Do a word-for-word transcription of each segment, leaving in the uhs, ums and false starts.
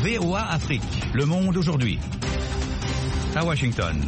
V O A Afrique. Le monde aujourd'hui. À Washington.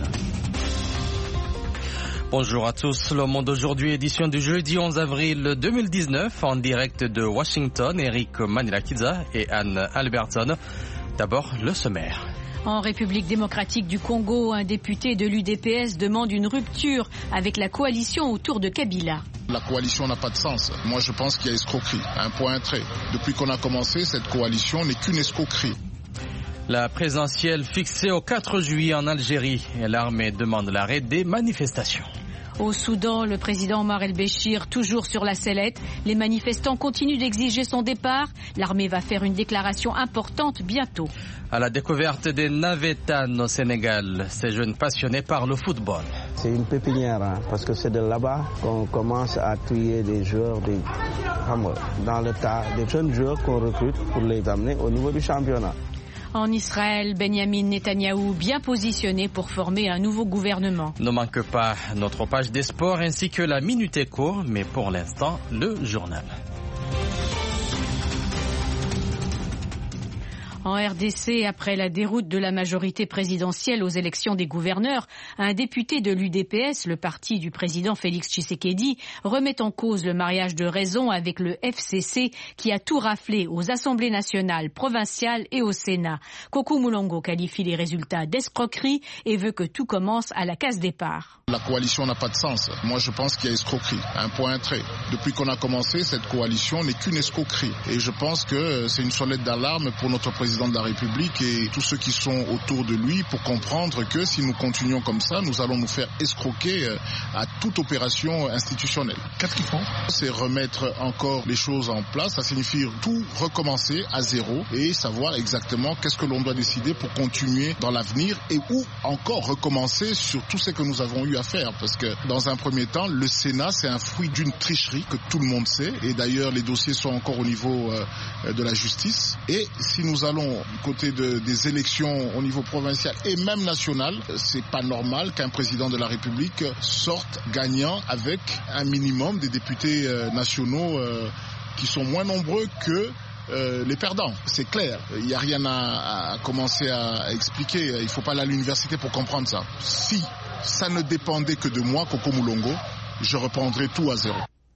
Bonjour à tous, Le Monde aujourd'hui, édition du jeudi onze avril deux mille dix-neuf, en direct de Washington, Eric Manilakidza et Anne Albertson. D'abord, le sommaire. En République démocratique du Congo, un député de l'U D P S demande une rupture avec la coalition autour de Kabila. La coalition n'a pas de sens. Moi, je pense qu'il y a escroquerie. Un point, un trait. Depuis qu'on a commencé, cette coalition n'est qu'une escroquerie. La présidentielle fixée au quatre juillet en Algérie. L'armée demande l'arrêt des manifestations. Au Soudan, le président Omar el-Béchir, toujours sur la sellette. Les manifestants continuent d'exiger son départ. L'armée va faire une déclaration importante bientôt. À la découverte des Navétanes au Sénégal, ces jeunes passionnés par le football. C'est une pépinière, hein, parce que c'est de là-bas qu'on commence à trier des joueurs des, dans le tas, des jeunes joueurs qu'on recrute pour les amener au niveau du championnat. En Israël, Benjamin Netanyahou bien positionné pour former un nouveau gouvernement. Ne manque pas notre page des sports ainsi que la Minute Éco, mais pour l'instant, le journal. En R D C, après la déroute de la majorité présidentielle aux élections des gouverneurs, un député de l'U D P S, le parti du président Félix Tshisekedi, remet en cause le mariage de raison avec le F C C qui a tout raflé aux assemblées nationales, provinciales et au Sénat. Koko Moulongo qualifie les résultats d'escroquerie et veut que tout commence à la case départ. La coalition n'a pas de sens. Moi, je pense qu'il y a escroquerie. Un point, un trait. Depuis qu'on a commencé, cette coalition n'est qu'une escroquerie. Et je pense que c'est une sonnette d'alarme pour notre président de la République et tous ceux qui sont autour de lui pour comprendre que si nous continuons comme ça, nous allons nous faire escroquer à toute opération institutionnelle. Qu'est-ce qu'ils font? C'est remettre encore les choses en place. Ça signifie tout recommencer à zéro et savoir exactement qu'est-ce que l'on doit décider pour continuer dans l'avenir et où encore recommencer sur tout ce que nous avons eu à faire. Parce que dans un premier temps, le Sénat, c'est un fruit d'une tricherie que tout le monde sait. Et d'ailleurs, les dossiers sont encore au niveau euh, de la justice. Et si nous allons du côté de, des élections au niveau provincial et même national, c'est pas normal qu'un président de la République sorte gagnant avec un minimum des députés euh, nationaux euh, qui sont moins nombreux que Euh, les perdants. C'est clair, il n'y a rien à, à commencer à, à expliquer, il ne faut pas aller à l'université pour comprendre ça. Si ça ne dépendait que de moi, Koko Moulongo, je reprendrais tout à zéro.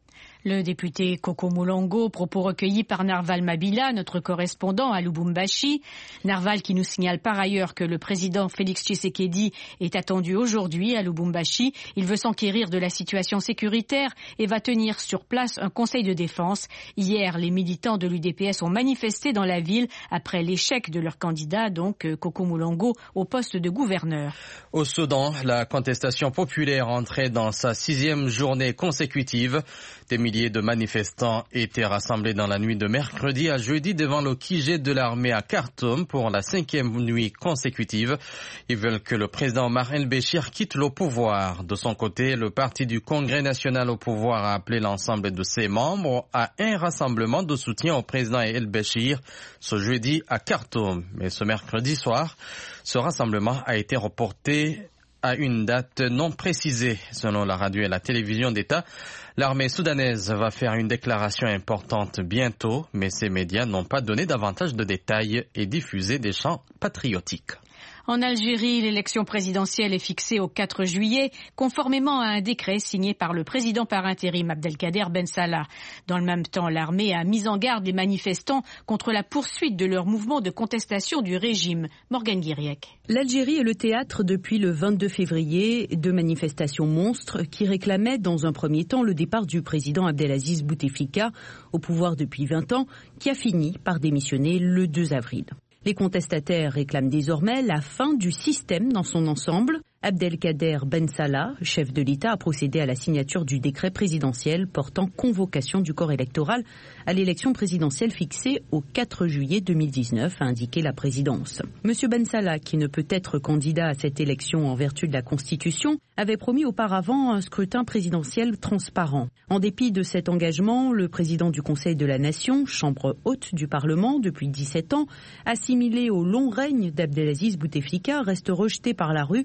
Le député Koko Moulongo, propos recueillis par Narval Mabila, notre correspondant à Lubumbashi. Narval qui nous signale par ailleurs que le président Félix Tshisekedi est attendu aujourd'hui à Lubumbashi. Il veut s'enquérir de la situation sécuritaire et va tenir sur place un conseil de défense. Hier, les militants de l'U D P S ont manifesté dans la ville après l'échec de leur candidat, donc Koko Moulongo, au poste de gouverneur. Au Soudan, la contestation populaire entrait dans sa sixième journée consécutive. Des milliers de manifestants étaient rassemblés dans la nuit de mercredi à jeudi devant le Q G de l'armée à Khartoum pour la cinquième nuit consécutive. Ils veulent que le président Omar el-Béchir quitte le pouvoir. De son côté, le parti du Congrès national au pouvoir a appelé l'ensemble de ses membres à un rassemblement de soutien au président el-Béchir ce jeudi à Khartoum. Mais ce mercredi soir, ce rassemblement a été reporté à une date non précisée. Selon la radio et la télévision d'État, l'armée soudanaise va faire une déclaration importante bientôt, mais ces médias n'ont pas donné davantage de détails et diffusé des chants patriotiques. En Algérie, l'élection présidentielle est fixée au quatre juillet, conformément à un décret signé par le président par intérim Abdelkader Ben Salah. Dans le même temps, l'armée a mis en garde les manifestants contre la poursuite de leur mouvement de contestation du régime. Morgane Guiriec. L'Algérie est le théâtre depuis le vingt-deux février de manifestations monstres qui réclamaient dans un premier temps le départ du président Abdelaziz Bouteflika, au pouvoir depuis vingt ans, qui a fini par démissionner le deux avril. Les contestataires réclament désormais la fin du système dans son ensemble. Abdelkader Ben Salah, chef de l'État, a procédé à la signature du décret présidentiel portant convocation du corps électoral à l'élection présidentielle fixée au quatre juillet deux mille dix-neuf, a indiqué la présidence. Monsieur Ben Salah, qui ne peut être candidat à cette élection en vertu de la Constitution, avait promis auparavant un scrutin présidentiel transparent. En dépit de cet engagement, le président du Conseil de la Nation, chambre haute du Parlement depuis dix-sept ans, assimilé au long règne d'Abdelaziz Bouteflika, reste rejeté par la rue et faisait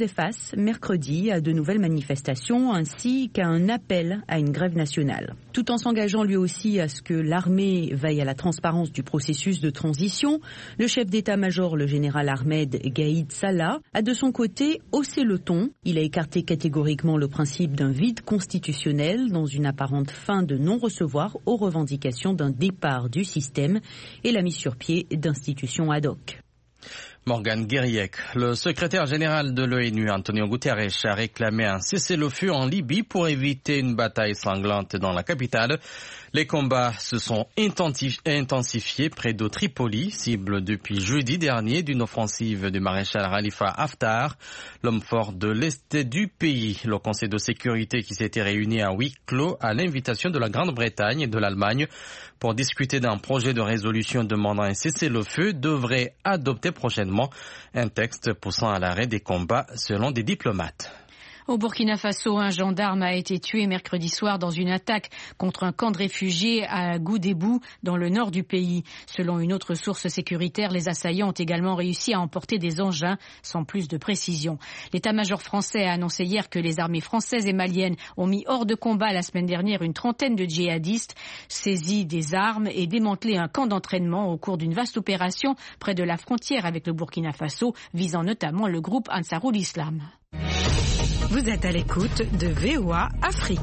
faisait face mercredi à de nouvelles manifestations ainsi qu'à un appel à une grève nationale. Tout en s'engageant lui aussi à ce que l'armée veille à la transparence du processus de transition, le chef d'état-major, le général Ahmed Gaïd Salah, a de son côté haussé le ton. Il a écarté catégoriquement le principe d'un vide constitutionnel dans une apparente fin de non-recevoir aux revendications d'un départ du système et la mise sur pied d'institutions ad hoc. Morgan Guériec, le secrétaire général de l'ONU, Antonio Guterres, a réclamé un cessez-le-feu en Libye pour éviter une bataille sanglante dans la capitale. Les combats se sont intensifiés près de Tripoli, cible depuis jeudi dernier d'une offensive du maréchal Khalifa Haftar, l'homme fort de l'Est du pays. Le Conseil de sécurité qui s'était réuni à huis clos à l'invitation de la Grande-Bretagne et de l'Allemagne pour discuter d'un projet de résolution demandant un cessez-le-feu devrait adopter prochainement un texte poussant à l'arrêt des combats selon des diplomates. Au Burkina Faso, un gendarme a été tué mercredi soir dans une attaque contre un camp de réfugiés à Goudébou, dans le nord du pays. Selon une autre source sécuritaire, les assaillants ont également réussi à emporter des engins, sans plus de précision. L'état-major français a annoncé hier que les armées françaises et maliennes ont mis hors de combat la semaine dernière une trentaine de djihadistes, saisi des armes et démantelé un camp d'entraînement au cours d'une vaste opération près de la frontière avec le Burkina Faso, visant notamment le groupe Ansarul Islam. Vous êtes à l'écoute de V O A Afrique.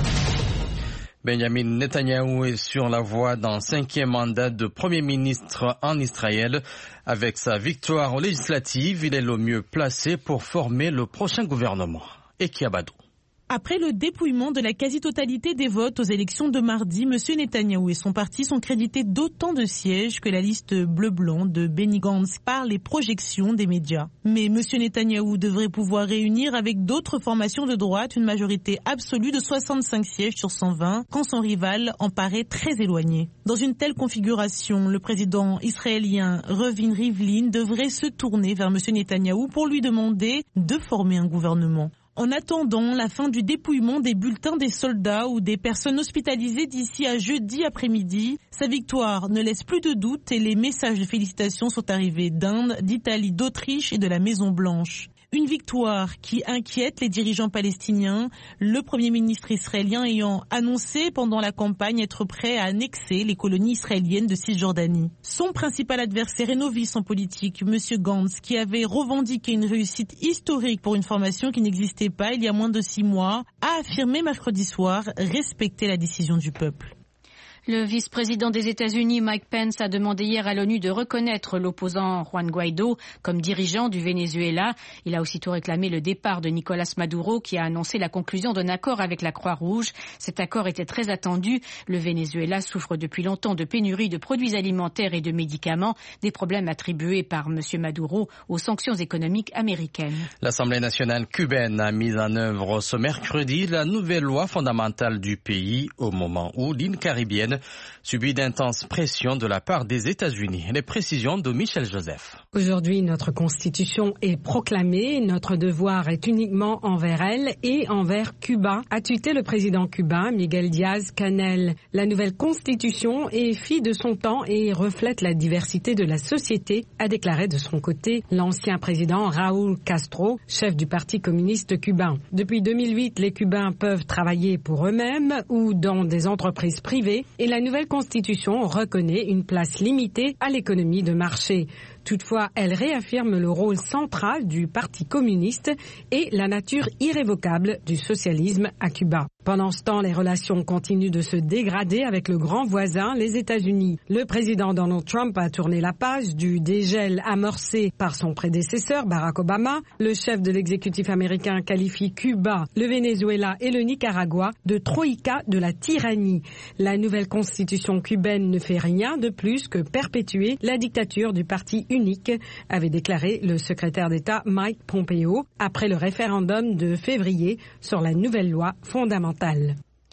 Benjamin Netanyahou est sur la voie d'un cinquième mandat de Premier ministre en Israël. Avec sa victoire aux législatives, il est le mieux placé pour former le prochain gouvernement. Eki Abadou. Après le dépouillement de la quasi-totalité des votes aux élections de mardi, M. Netanyahou et son parti sont crédités d'autant de sièges que la liste bleu-blanc de Benny Gantz par les projections des médias. Mais M. Netanyahou devrait pouvoir réunir avec d'autres formations de droite une majorité absolue de soixante-cinq sièges sur cent vingt, quand son rival en paraît très éloigné. Dans une telle configuration, le président israélien Reuven Rivlin devrait se tourner vers M. Netanyahou pour lui demander de former un gouvernement. En attendant la fin du dépouillement des bulletins des soldats ou des personnes hospitalisées d'ici à jeudi après-midi, sa victoire ne laisse plus de doute et les messages de félicitations sont arrivés d'Inde, d'Italie, d'Autriche et de la Maison-Blanche. Une victoire qui inquiète les dirigeants palestiniens, le Premier ministre israélien ayant annoncé pendant la campagne être prêt à annexer les colonies israéliennes de Cisjordanie. Son principal adversaire et novice en politique, M. Gantz, qui avait revendiqué une réussite historique pour une formation qui n'existait pas il y a moins de six mois, a affirmé mercredi soir respecter la décision du peuple. Le vice-président des États-Unis, Mike Pence, a demandé hier à l'ONU de reconnaître l'opposant Juan Guaido comme dirigeant du Venezuela. Il a aussitôt réclamé le départ de Nicolás Maduro, qui a annoncé la conclusion d'un accord avec la Croix-Rouge. Cet accord était très attendu. Le Venezuela souffre depuis longtemps de pénurie de produits alimentaires et de médicaments, des problèmes attribués par M. Maduro aux sanctions économiques américaines. L'Assemblée nationale cubaine a mis en œuvre ce mercredi la nouvelle loi fondamentale du pays au moment où l'île caribéenne subit d'intenses pressions de la part des États-Unis. Les précisions de Michel Joseph. Aujourd'hui, notre Constitution est proclamée. Notre devoir est uniquement envers elle et envers Cuba, a tuité le président cubain Miguel Díaz-Canel. La nouvelle Constitution est fille de son temps et reflète la diversité de la société, a déclaré de son côté l'ancien président Raúl Castro, chef du Parti communiste cubain. Depuis deux mille huit, les Cubains peuvent travailler pour eux-mêmes ou dans des entreprises privées. Et la nouvelle Constitution reconnaît une place limitée à l'économie de marché. Toutefois, elle réaffirme le rôle central du Parti communiste et la nature irrévocable du socialisme à Cuba. Pendant ce temps, les relations continuent de se dégrader avec le grand voisin, les États-Unis. Le président Donald Trump a tourné la page du dégel amorcé par son prédécesseur Barack Obama. Le chef de l'exécutif américain qualifie Cuba, le Venezuela et le Nicaragua de troïka de la tyrannie. La nouvelle constitution cubaine ne fait rien de plus que perpétuer la dictature du parti unique, avait déclaré le secrétaire d'État Mike Pompeo après le référendum de février sur la nouvelle loi fondamentale.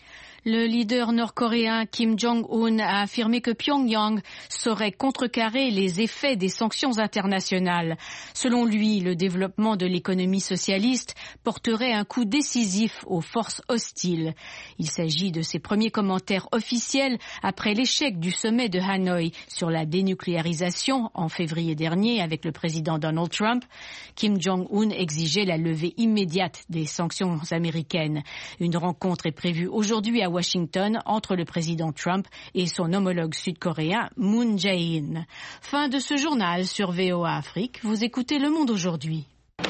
Le leader nord-coréen Kim Jong-un a affirmé que Pyongyang saurait contrecarrer les effets des sanctions internationales. Selon lui, le développement de l'économie socialiste porterait un coup décisif aux forces hostiles. Il s'agit de ses premiers commentaires officiels après l'échec du sommet de Hanoï sur la dénucléarisation en février dernier avec le président Donald Trump. Kim Jong-un exigeait la levée immédiate des sanctions américaines. Une rencontre est prévue aujourd'hui à Washington entre le président Trump et son homologue sud-coréen Moon Jae-in. Fin de ce journal sur V O A Afrique. Vous écoutez Le Monde aujourd'hui.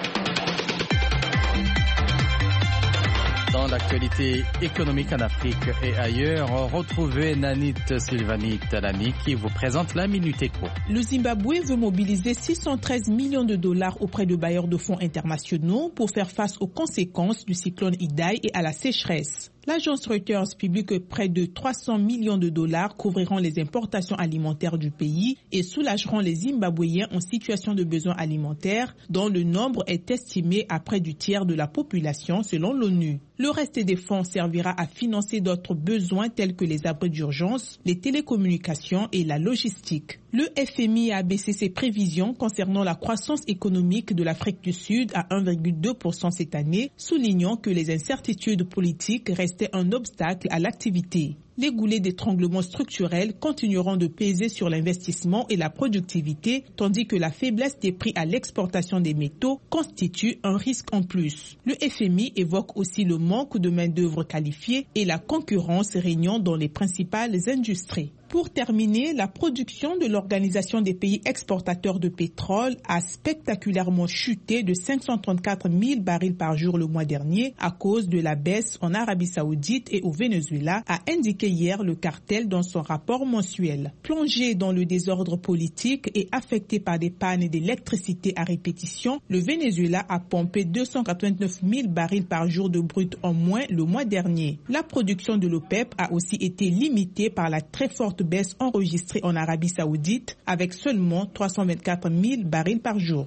Dans l'actualité économique en Afrique et ailleurs, retrouvez Nanit Sylvanie Talani qui vous présente la Minute Éco. Le Zimbabwe veut mobiliser six cent treize millions de dollars auprès de bailleurs de fonds internationaux pour faire face aux conséquences du cyclone Idai et à la sécheresse. L'agence Reuters publie que près de trois cents millions de dollars couvriront les importations alimentaires du pays et soulageront les Zimbabwéens en situation de besoin alimentaire, dont le nombre est estimé à près du tiers de la population selon l'ONU. Le reste des fonds servira à financer d'autres besoins tels que les abris d'urgence, les télécommunications et la logistique. Le F M I a baissé ses prévisions concernant la croissance économique de l'Afrique du Sud à un virgule deux pour cent cette année, soulignant que les incertitudes politiques restaient un obstacle à l'activité. Les goulets d'étranglement structurels continueront de peser sur l'investissement et la productivité, tandis que la faiblesse des prix à l'exportation des métaux constitue un risque en plus. Le F M I évoque aussi le manque de main-d'œuvre qualifiée et la concurrence régnant dans les principales industries. Pour terminer, la production de l'Organisation des pays exportateurs de pétrole a spectaculairement chuté de cinq cent trente-quatre mille barils par jour le mois dernier à cause de la baisse en Arabie Saoudite et au Venezuela, a indiqué hier le cartel dans son rapport mensuel. Plongé dans le désordre politique et affecté par des pannes d'électricité à répétition, le Venezuela a pompé deux cent quatre-vingt-neuf mille barils par jour de brut en moins le mois dernier. La production de l'OPEP a aussi été limitée par la très forte baisse enregistrée en Arabie Saoudite avec seulement trois cent vingt-quatre mille barils par jour.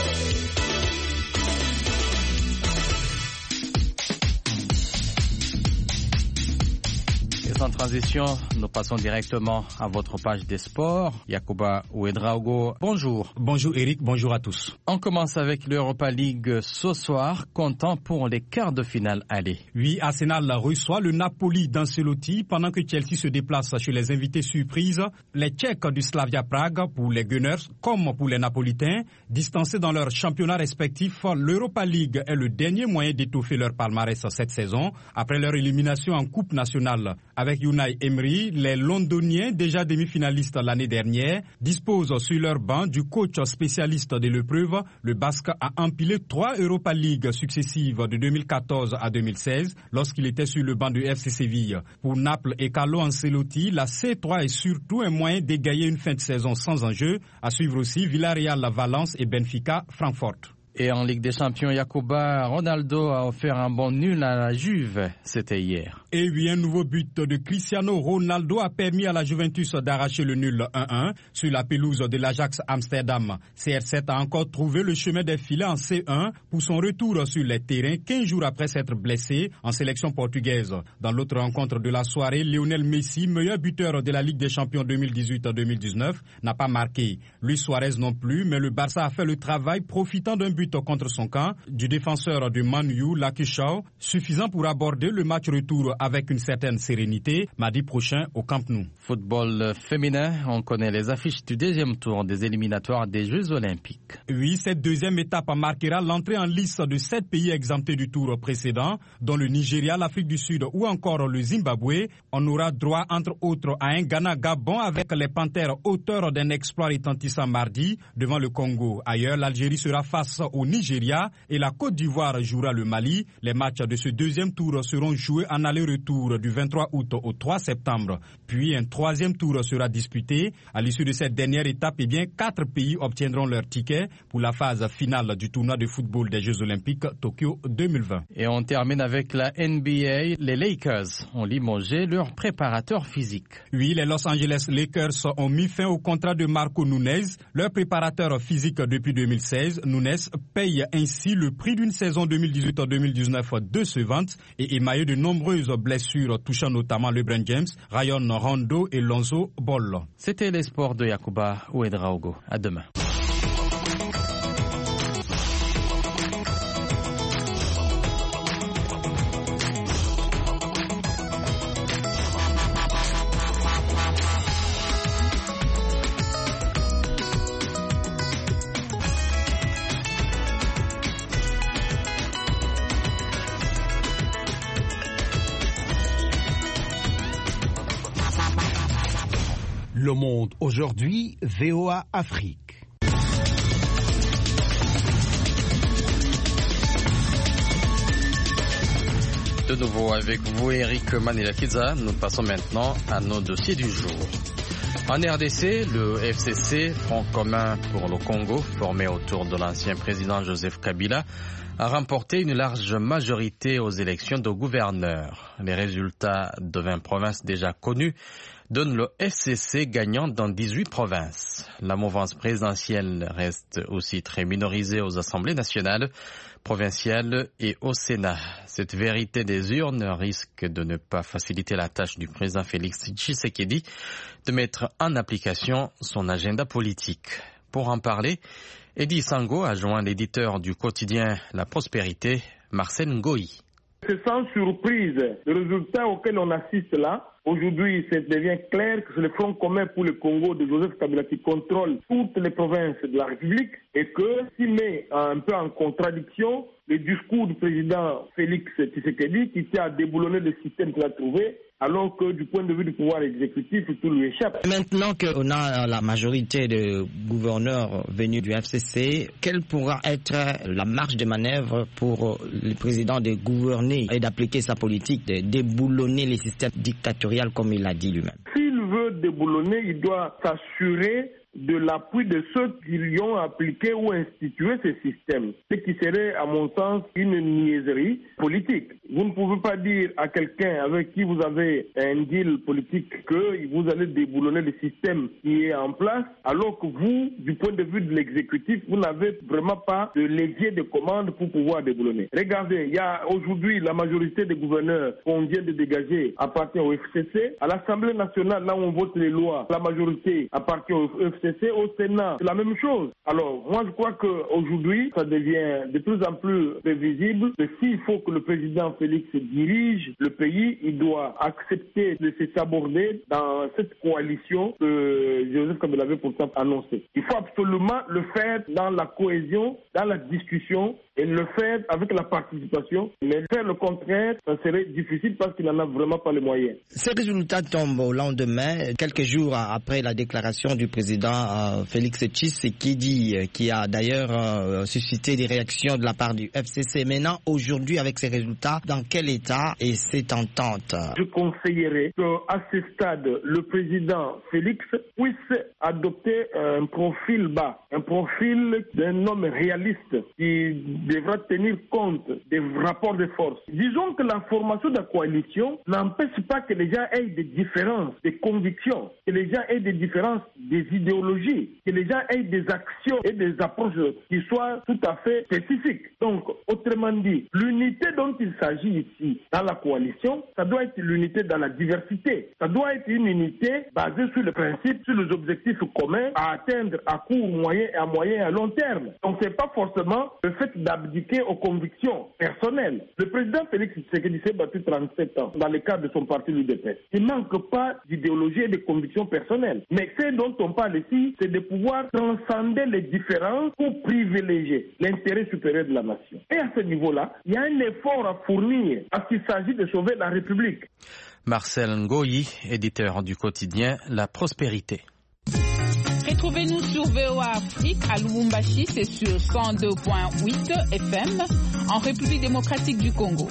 Sans transition, nous passons directement à votre page des sports. Yacouba Ouedraogo, bonjour. Bonjour Eric, bonjour à tous. On commence avec l'Europa League ce soir, comptant pour les quarts de finale aller. Oui, Arsenal reçoit le Napoli d'Ancelotti pendant que Chelsea se déplace chez les invités surprises. Les Tchèques du Slavia Prague pour les Gunners comme pour les Napolitains. Distancés dans leurs championnats respectifs, l'Europa League est le dernier moyen d'étoffer leur palmarès cette saison après leur élimination en Coupe nationale. Avec Unai Emery, les Londoniens, déjà demi-finalistes l'année dernière, disposent sur leur banc du coach spécialiste de l'épreuve. Le Basque a empilé trois Europa League successives de deux mille quatorze à deux mille seize lorsqu'il était sur le banc du F C Séville. Pour Naples et Carlo Ancelotti, la C trois est surtout un moyen d'égayer une fin de saison sans enjeu. À suivre aussi Villarreal, Valence et Benfica, Francfort. Et en Ligue des Champions, Yacouba, Ronaldo a offert un bon nul à la Juve. C'était hier. Et oui, un nouveau but de Cristiano Ronaldo a permis à la Juventus d'arracher le nul un un sur la pelouse de l'Ajax Amsterdam. C R sept a encore trouvé le chemin des filets en C un pour son retour sur les terrains quinze jours après s'être blessé en sélection portugaise. Dans l'autre rencontre de la soirée, Lionel Messi, meilleur buteur de la Ligue des Champions deux mille dix-huit deux mille dix-neuf, n'a pas marqué. Luis Suarez non plus, mais le Barça a fait le travail profitant d'un but contre son camp du défenseur du Man U, Lucky Shaw, suffisant pour aborder le match retour avec une certaine sérénité mardi prochain au Camp Nou. Football féminin, on connaît les affiches du deuxième tour des éliminatoires des Jeux Olympiques. Oui, cette deuxième étape marquera l'entrée en lice de sept pays exemptés du tour précédent, dont le Nigeria, l'Afrique du Sud ou encore le Zimbabwe. On aura droit entre autres à un Ghana-Gabon avec les Panthères auteurs d'un exploit retentissant mardi devant le Congo. Ailleurs, l'Algérie sera face au Nigeria et la Côte d'Ivoire jouera le Mali. Les matchs de ce deuxième tour seront joués en aller-retour du vingt-trois août au trois septembre. Puis un troisième tour sera disputé. À l'issue de cette dernière étape, eh bien, quatre pays obtiendront leur ticket pour la phase finale du tournoi de football des Jeux Olympiques Tokyo deux mille vingt. Et on termine avec la N B A. Les Lakers ont limogé leur préparateur physique. Oui, les Los Angeles Lakers ont mis fin au contrat de Marco Nunez, leur préparateur physique depuis deux mille seize. Nunez paye ainsi le prix d'une saison deux mille dix-huit deux mille dix-neuf décevante et émaillée de nombreuses blessures touchant notamment LeBron James, Rayon Rondo et Lonzo Ball. C'était les sports de Yacouba Ouedraogo. À demain. Le Monde aujourd'hui, V O A Afrique. De nouveau avec vous, Eric Manila-Kiza. Nous passons maintenant à nos dossiers du jour. En R D C, le F C C, Front commun pour le Congo, formé autour de l'ancien président Joseph Kabila, a remporté une large majorité aux élections de gouverneurs. Les résultats de vingt provinces déjà connues donnent le F C C gagnant dans dix-huit provinces. La mouvance présidentielle reste aussi très minorisée aux assemblées nationales, provinciales et au Sénat. Cette vérité des urnes risque de ne pas faciliter la tâche du président Félix Tshisekedi de mettre en application son agenda politique. Pour en parler, Eddy Sango a joint l'éditeur du quotidien La Prospérité, Marcel Ngoï. C'est sans surprise le résultat auquel on assiste là. Aujourd'hui, ça devient clair que c'est le Front commun pour le Congo de Joseph Kabila qui contrôle toutes les provinces de la République et que s'il met un peu en contradiction le discours du président Félix Tshisekedi qui tient à déboulonner le système qu'il a trouvé, alors que du point de vue du pouvoir exécutif, tout lui échappe. Maintenant qu'on a la majorité de gouverneurs venus du F C C, quelle pourra être la marge de manœuvre pour le président de gouverner et d'appliquer sa politique, de déboulonner les systèmes dictatoriaux comme il l'a dit lui-même? S'il veut déboulonner, il doit s'assurer de l'appui de ceux qui lui ont appliqué ou institué ces systèmes, ce qui serait, à mon sens, une niaiserie politique. Vous ne pouvez pas dire à quelqu'un avec qui vous avez un deal politique que vous allez déboulonner le système qui est en place, alors que vous, du point de vue de l'exécutif, vous n'avez vraiment pas de levier de commande pour pouvoir déboulonner. Regardez, il y a aujourd'hui la majorité des gouverneurs qu'on vient de dégager appartient au F C C. À l'Assemblée nationale, là où on vote les lois, la majorité appartient au F C C. Au Sénat, c'est la même chose. Alors, moi, je crois qu'aujourd'hui, ça devient de plus en plus prévisible que s'il faut que le président Félix dirige le pays, il doit accepter de se saborder dans cette coalition que Joseph Kabila avait pourtant annoncée. Il faut absolument le faire dans la cohésion, dans la discussion et le faire avec la participation. Mais faire le contraire, ça serait difficile parce qu'il n'en a vraiment pas les moyens. Ces résultats tombent au lendemain, quelques jours après la déclaration du président euh, Félix Tshisekedi, euh, qui a d'ailleurs euh, suscité des réactions de la part du F C C. Maintenant, aujourd'hui, avec ces résultats, dans quel état est cette entente? Je conseillerais qu'à ce stade, le président Félix puisse adopter un profil bas, un profil d'un homme réaliste qui devra tenir compte des rapports de force. Disons que la formation de la coalition n'empêche pas que les gens aient des différences, des convictions, que les gens aient des différences, des idéologies, que les gens aient des actions et des approches qui soient tout à fait spécifiques. Donc, autrement dit, l'unité dont il s'agit ici dans la coalition, ça doit être l'unité dans la diversité. Ça doit être une unité basée sur le principe, sur les objectifs communs à atteindre à court, moyen et à moyen et à long terme. Donc, c'est pas forcément le fait d'abdiquer aux convictions personnelles. Le président Félix Tshisekedi s'est battu trente-sept ans dans le cadre de son parti l'U D P S. Il ne manque pas d'idéologie et de convictions personnelles. Mais ce dont on parle ici, c'est de pouvoir transcender les différences pour privilégier l'intérêt supérieur de la nation. Et à ce niveau-là, il y a un effort à fournir parce qu'il s'agit de sauver la République. Marcel Ngoï, éditeur du quotidien La Prospérité. Retrouvez-nous sur V O A Afrique à Lubumbashi, c'est sur cent deux virgule huit F M en République démocratique du Congo.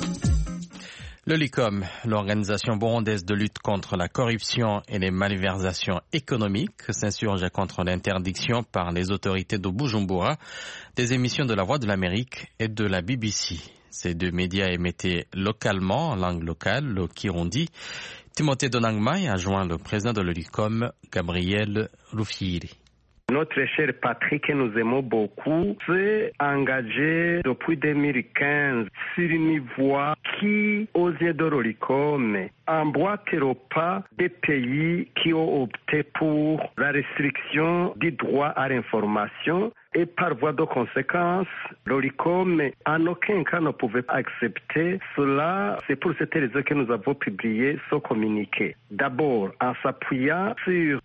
Le LICOM, l'organisation burundaise de lutte contre la corruption et les malversations économiques, s'insurge contre l'interdiction par les autorités de Bujumbura des émissions de la Voix de l'Amérique et de la B B C. Ces deux médias émettaient localement, en langue locale, le Kirundi. Timothée Donangmai a joint le président de l'U L I C O M, Gabriel Rufyiri. Notre cher Patrick, que nous aimons beaucoup, s'est engagé depuis deux mille quinze sur une voie qui, aux yeux de l'Oricom, emboîte le pas des pays qui ont opté pour la restriction du droit à l'information. Et par voie de conséquence, l'Oricom en aucun cas ne pouvait accepter cela. C'est pour cette raison que nous avons publié ce communiqué. D'abord, en s'appuyant sur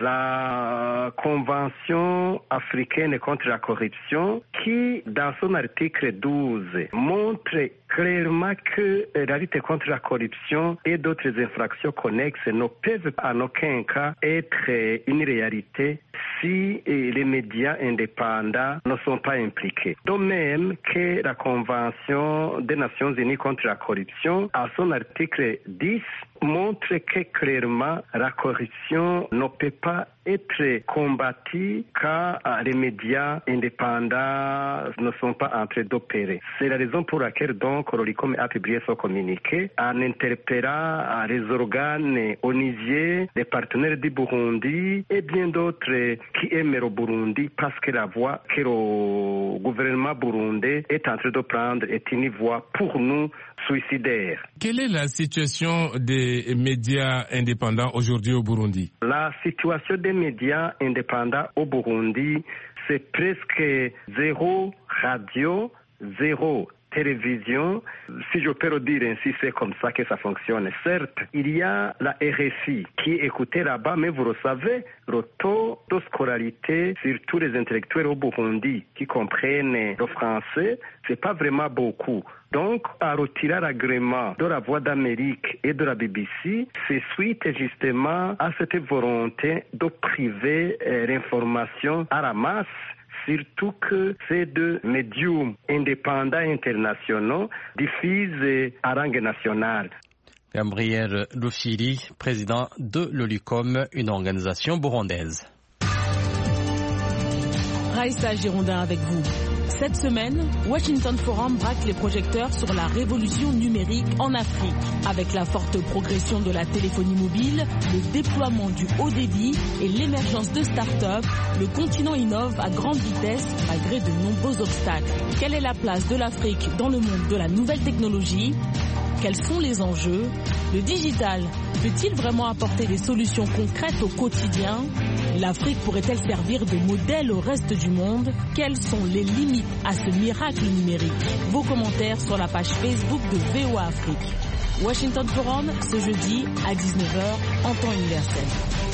la Convention africaine contre la corruption qui, dans son article douze, montre clairement que la lutte contre la corruption et d'autres infractions connexes ne peuvent en aucun cas être une réalité si les médias indépendants ne sont pas impliqués. De même que la Convention des Nations Unies contre la corruption, à son article dix, montre que clairement la corruption ne peut pas être combattue quand les médias indépendants ne sont pas en train d'opérer. C'est la raison pour laquelle donc l'Oricom a publié ce communiqué en interpellant les organes onusiers, les partenaires du Burundi et bien d'autres qui aiment le Burundi parce que la voie que le gouvernement burundais est en train de prendre est une voie pour nous suicidaire. Quelle est la situation des médias indépendants aujourd'hui au Burundi? La situation des médias indépendants au Burundi, c'est presque zéro radio, zéro télévision. Si je peux le dire ainsi, c'est comme ça que ça fonctionne. Certes, il y a la R F I qui est écoutée là-bas, mais vous le savez, le taux de scolarité, surtout les intellectuels au Burundi qui comprennent le français, c'est pas vraiment beaucoup. Donc, à retirer l'agrément de la Voix d'Amérique et de la B B C, c'est suite justement à cette volonté de priver euh, l'information à la masse, surtout que ces deux médiums indépendants internationaux diffusent à rang national. Gabriel Rufiri, président de l'Oricom, une organisation burundaise. Raïssa Girondin avec vous. Cette semaine, Washington Forum braque les projecteurs sur la révolution numérique en Afrique. Avec la forte progression de la téléphonie mobile, le déploiement du haut débit et l'émergence de start-up, le continent innove à grande vitesse malgré de nombreux obstacles. Quelle est la place de l'Afrique dans le monde de la nouvelle technologie ? Quels sont les enjeux ? Le digital peut-il vraiment apporter des solutions concrètes au quotidien ? L'Afrique pourrait-elle servir de modèle au reste du monde ? Quelles sont les limites à ce miracle numérique ? Vos commentaires sur la page Facebook de V O A Afrique. Washington Forum, ce jeudi à dix-neuf heures en temps universel.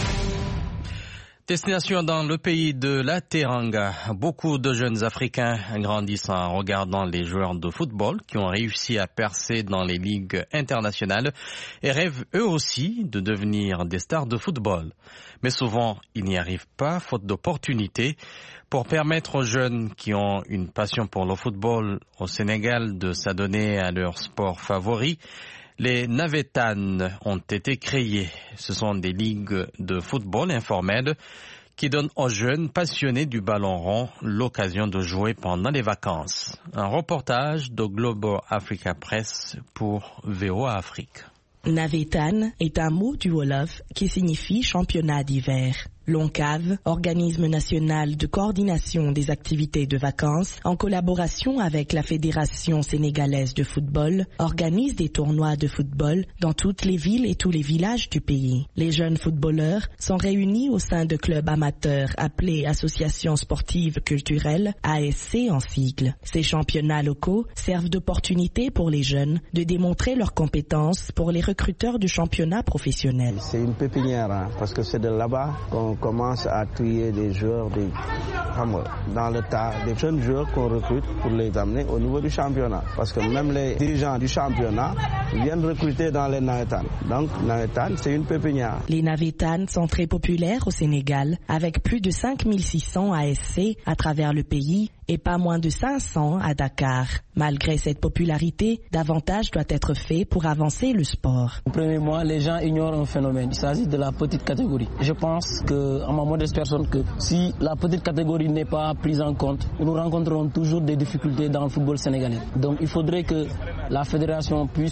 Destination dans le pays de la Teranga. Beaucoup de jeunes Africains grandissent en regardant les joueurs de football qui ont réussi à percer dans les ligues internationales et rêvent eux aussi de devenir des stars de football. Mais souvent, ils n'y arrivent pas, faute d'opportunités. Pour permettre aux jeunes qui ont une passion pour le football au Sénégal de s'adonner à leur sport favori, les Navétanes ont été créés. Ce sont des ligues de football informelles qui donnent aux jeunes passionnés du ballon rond l'occasion de jouer pendant les vacances. Un reportage de Global Africa Press pour V O A Afrique. Navétane est un mot du Wolof qui signifie championnat d'hiver. L'ONCAV, organisme national de coordination des activités de vacances, en collaboration avec la Fédération sénégalaise de football, organise des tournois de football dans toutes les villes et tous les villages du pays. Les jeunes footballeurs sont réunis au sein de clubs amateurs appelés Associations sportives culturelles, A S C en sigle. Ces championnats locaux servent d'opportunité pour les jeunes de démontrer leurs compétences pour les recruteurs du championnat professionnel. C'est une pépinière, hein, parce que c'est de là-bas qu'on commence à trier des joueurs des, dans le tas, des jeunes joueurs qu'on recrute pour les amener au niveau du championnat. Parce que même les dirigeants du championnat viennent recruter dans les Navétanes. Donc Navétanes, c'est une pépinière. Les Navétanes sont très populaires au Sénégal, avec plus de cinq mille six cents A S C à travers le pays et pas moins de cinq cents à Dakar. Malgré cette popularité, davantage doit être fait pour avancer le sport. Premièrement, les gens ignorent un phénomène. Il s'agit de la petite catégorie. Je pense que, à ma modeste personne, que si la petite catégorie n'est pas prise en compte, nous rencontrerons toujours des difficultés dans le football sénégalais. Donc il faudrait que la fédération puisse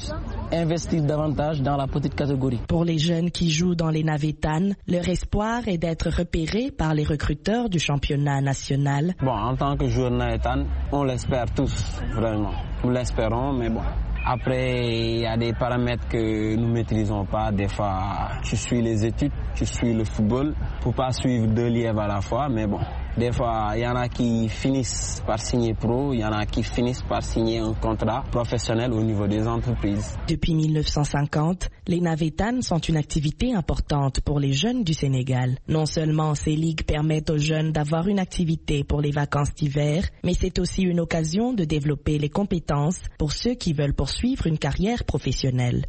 investir davantage dans la petite catégorie. Pour les jeunes qui jouent dans les Navétanes, leur espoir est d'être repérés par les recruteurs du championnat national. Bon, en tant que joueur Navétane, on l'espère tous, vraiment. Nous l'espérons, mais bon. Après, il y a des paramètres que nous ne maîtrisons pas. Des fois, je suis les études, je suis le football, pour pas suivre deux lièvres à la fois, mais bon. Des fois, il y en a qui finissent par signer pro, il y en a qui finissent par signer un contrat professionnel au niveau des entreprises. Depuis mille neuf cent cinquante, les Navétanes sont une activité importante pour les jeunes du Sénégal. Non seulement ces ligues permettent aux jeunes d'avoir une activité pour les vacances d'hiver, mais c'est aussi une occasion de développer les compétences pour ceux qui veulent poursuivre une carrière professionnelle.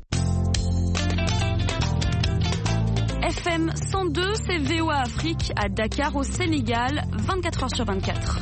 F M cent deux, c'est V O A Afrique à Dakar au Sénégal, vingt-quatre heures sur vingt-quatre.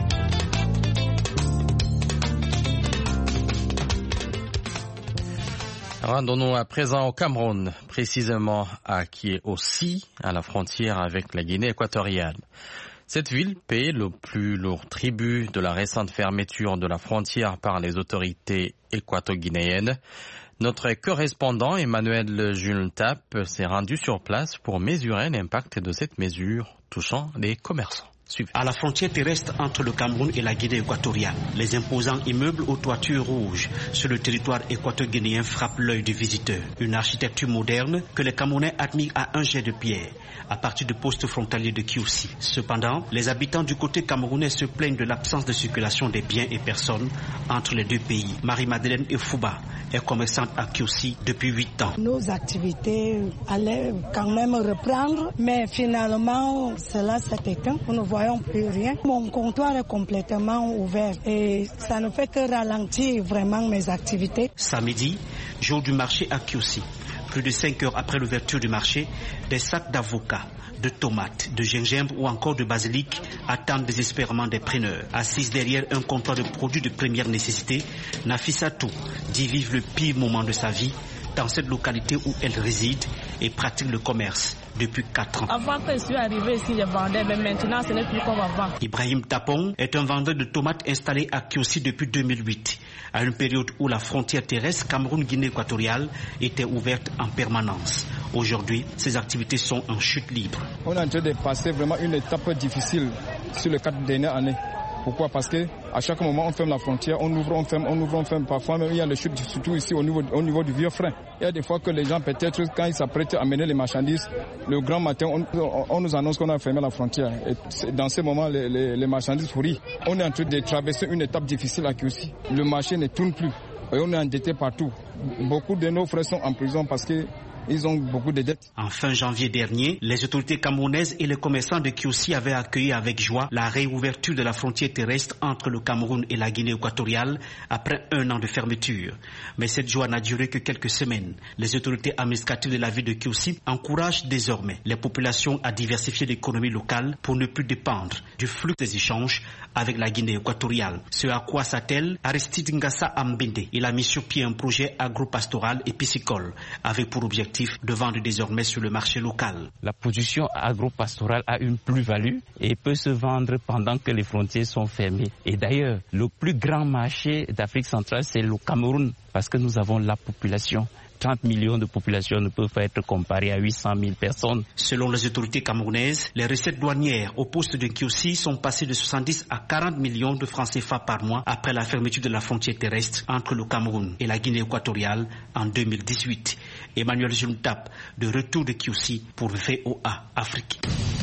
Rendons-nous à présent au Cameroun, précisément à Kiossi, à la frontière avec la Guinée équatoriale. Cette ville paie le plus lourd tribut de la récente fermeture de la frontière par les autorités équato-guinéennes. Notre correspondant Emmanuel Jules Tap s'est rendu sur place pour mesurer l'impact de cette mesure touchant les commerçants. Suivez. À la frontière terrestre entre le Cameroun et la Guinée équatoriale, les imposants immeubles aux toitures rouges sur le territoire équato-guinéen frappent l'œil du visiteur. Une architecture moderne que les Camerounais admirent à un jet de pierre, à partir du poste frontalier de Kiossi. Cependant, les habitants du côté camerounais se plaignent de l'absence de circulation des biens et personnes entre les deux pays. Marie-Madeleine Efouba est commerçante à Kiossi depuis huit ans. Nos activités allaient quand même reprendre, mais finalement, cela s'est éteint. Nous ne voyons plus rien. Mon comptoir est complètement ouvert et ça ne fait que ralentir vraiment mes activités. Samedi, jour du marché à Kiossi. Plus de cinq heures après l'ouverture du marché, des sacs d'avocats, de tomates, de gingembre ou encore de basilic attendent désespérément des preneurs. Assise derrière un comptoir de produits de première nécessité, Nafissatou dit vivre le pire moment de sa vie dans cette localité où elle réside et pratique le commerce depuis quatre ans. Avant que je suis arrivé ici, je vendais, mais maintenant ce n'est plus comme avant. Ibrahim Tapong est un vendeur de tomates installé à Kiossi depuis deux mille huit, à une période où la frontière terrestre Cameroun-Guinée équatoriale était ouverte en permanence. Aujourd'hui, ces activités sont en chute libre. On est en train de passer vraiment une étape difficile sur les quatre dernières années. Pourquoi? Parce que à chaque moment on ferme la frontière, on ouvre, on ferme, on ouvre, on ferme. Parfois même il y a les chutes, surtout ici au niveau, au niveau du vieux frein. Il y a des fois que les gens peut-être quand ils s'apprêtent à amener les marchandises, le grand matin on, on nous annonce qu'on a fermé la frontière. Et dans ces moments les, les, les marchandises pourrissent. On est en train de traverser une étape difficile à Kiossi. Le marché ne tourne plus et on est endetté partout. Beaucoup de nos frères sont en prison parce que ils ont beaucoup de dettes. En fin janvier dernier, les autorités camerounaises et les commerçants de Kiossi avaient accueilli avec joie la réouverture de la frontière terrestre entre le Cameroun et la Guinée équatoriale après un an de fermeture. Mais cette joie n'a duré que quelques semaines. Les autorités administratives de la ville de Kiossi encouragent désormais les populations à diversifier l'économie locale pour ne plus dépendre du flux des échanges avec la Guinée équatoriale. Ce à quoi s'attelle Aristide Ngassa Ambende. Il a mis sur pied un projet agro-pastoral et piscicole avec pour objectif de vendre désormais sur le marché local. La production agro-pastorale a une plus-value et peut se vendre pendant que les frontières sont fermées. Et d'ailleurs, le plus grand marché d'Afrique centrale, c'est le Cameroun, parce que nous avons la population. trente millions de population ne peuvent pas être comparées à huit cent mille personnes. Selon les autorités camerounaises, les recettes douanières au poste de Kiossi sont passées de soixante-dix à quarante millions de francs C F A par mois après la fermeture de la frontière terrestre entre le Cameroun et la Guinée équatoriale en deux mille dix-huit. Emmanuel Juntap, de retour de Kiossi pour V O A Afrique.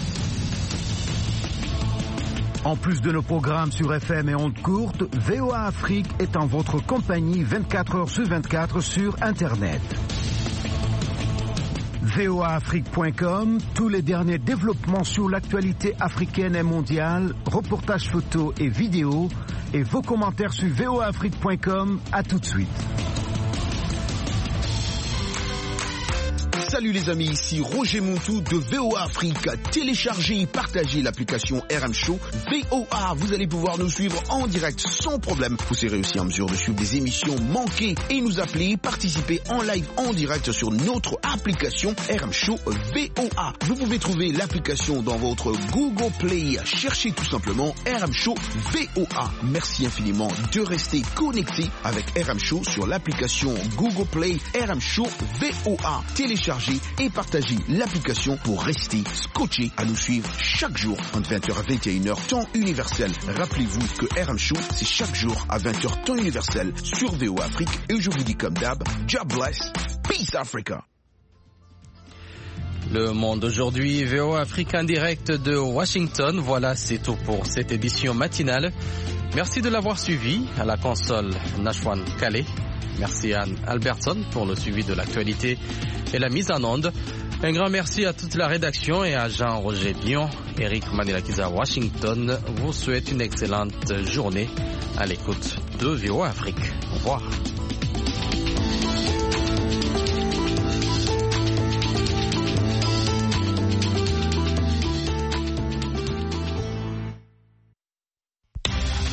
En plus de nos programmes sur F M et ondes courtes, V O A Afrique est en votre compagnie vingt-quatre heures sur vingt-quatre sur Internet. V O A Afrique point com, tous les derniers développements sur l'actualité africaine et mondiale, reportages photos et vidéos, et vos commentaires sur V O A Afrique point com. À tout de suite. Salut les amis, ici Roger Montou de V O A Afrique. Téléchargez et partagez l'application R M Show V O A. Vous allez pouvoir nous suivre en direct sans problème. Vous serez aussi en mesure de suivre des émissions manquées et nous appeler, participer en live en direct sur notre application R M Show V O A. Vous pouvez trouver l'application dans votre Google Play. Cherchez tout simplement R M Show V O A. Merci infiniment de rester connecté avec R M Show sur l'application Google Play R M Show V O A. Téléchargez et partagez l'application pour rester scotché à nous suivre chaque jour entre vingt heures à vingt et une heures temps universel. Rappelez-vous que R M Show c'est chaque jour à vingt heures temps universel sur V O A Afrique et je vous dis comme d'hab, God bless, peace Africa. Le Monde aujourd'hui, V O A Afrique en direct de Washington. Voilà, c'est tout pour cette édition matinale. Merci de l'avoir suivi. À la console, Nashwan Kale. Merci Anne Albertson pour le suivi de l'actualité et la mise en onde. Un grand merci à toute la rédaction et à Jean-Roger Bion. Eric Manilakiza Washington vous souhaite une excellente journée à l'écoute de V O A Afrique. Au revoir.